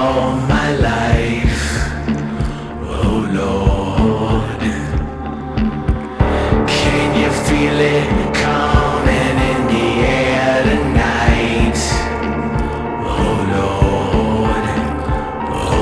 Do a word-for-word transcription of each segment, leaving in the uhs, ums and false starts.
all my life. Oh Lord, can you feel it coming in the air tonight? Oh Lord, oh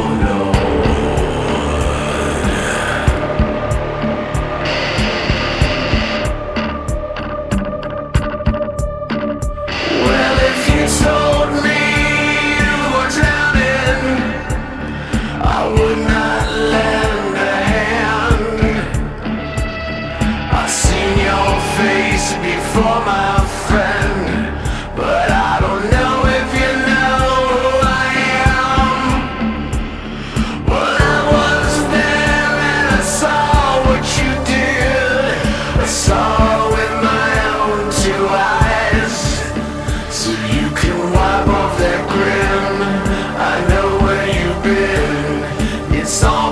Lord. Well, if you told me you were drowning, I would not lend a hand. I've seen your face before, my friend, but I don't know if you know who I am. Well, I was there and I saw what you did. I saw with my own two eyes. So you can wipe off that grin. I know where you've been. It's all